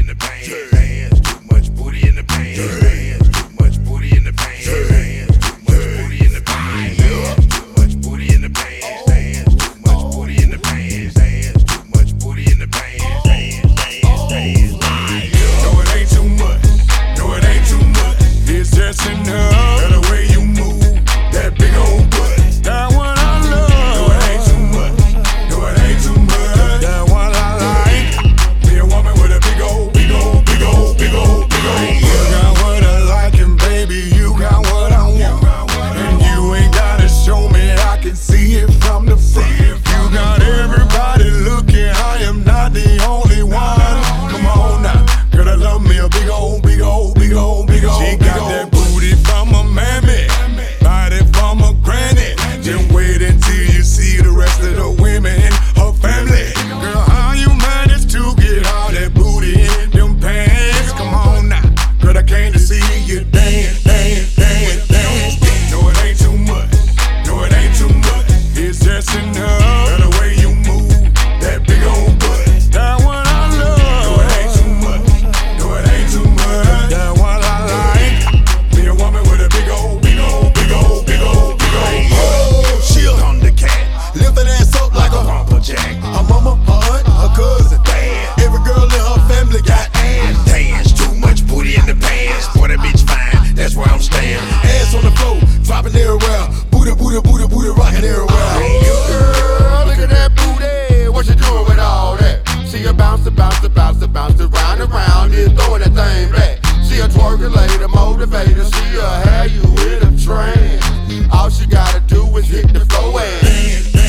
the pants. Too much booty in the pants. Too much booty in the pants. Too much booty in the pants. Too much booty in the pants. Too much booty in the pants. Too much booty in the pants. No, it ain't too much. No, it ain't too much. It's just enough. The way you move, that big old butt. That one I love. No, it ain't too much. No, it ain't too much. That one I like. Be a woman with a big old, big old, big old, big old, big old. You got what I like, and baby, you got what I want. And you ain't gotta show me, I can see it from the front. You got everybody looking, I am not the only one. Come on now, girl, I love me a big old, big old, big old, big old. She got that booty from a mammy, body from a granny. Just wait until you see the rest of the women in her family. Girl, how you manage to get all that booty in them pants? Come on now, girl, I came to see you dance, dance, dance, dance. No, it ain't too much. No, it ain't too much. It's just enough. Girl, the way you move, that big old butt. That one I love. No, it ain't too much. No, it ain't too much. That one I like. Be a woman with a big old, big old, big old, big old, big old. Oh, she a Thundercat, Lift that ass up like a Lumberjack. her mama, her aunt, her cousin. Every girl in her family got ass. Dance, too much booty in the pants. Boy, that bitch fine, that's where I'm staying. Ass on the floor, dropping everywhere. Booty, booty, booty, booty, rocking everywhere. Girl, look at that booty. What you doing with all that? See her bounce, bounce, bounce, bounce, round and round, then throwing that thing back. See her twerking later, motivator. See her have you in a trance. All she gotta do is hit the floor and